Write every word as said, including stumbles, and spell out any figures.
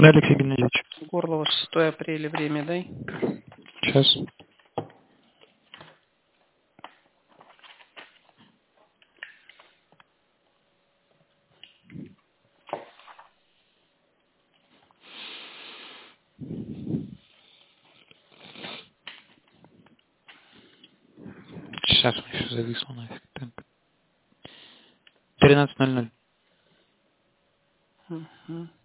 Да, Алексей Геннадьевич. Горлова, шестое апреля, время дай. Сейчас. Сейчас у меня еще зависло нафиг. Так. тринадцать ноль ноль. Угу.